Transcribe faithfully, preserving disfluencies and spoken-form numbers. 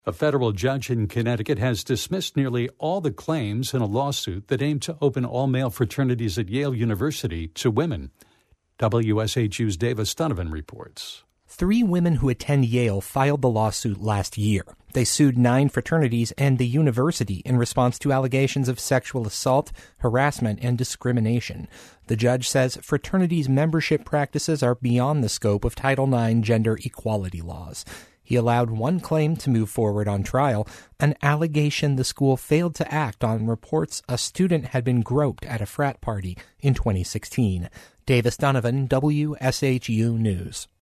A federal judge in Connecticut has dismissed nearly all the claims in a lawsuit that aimed to open all-male fraternities at Yale University to women. W S H U's Davis Donovan reports. Three women who attend Yale filed the lawsuit last year. They sued nine fraternities and the university in response to allegations of sexual assault, harassment, and discrimination. The judge says fraternities' membership practices are beyond the scope of Title nine gender equality laws. He allowed one claim to move forward on trial, an allegation the school failed to act on reports a student had been groped at a frat party in twenty sixteen. Davis Donovan, W S H U News.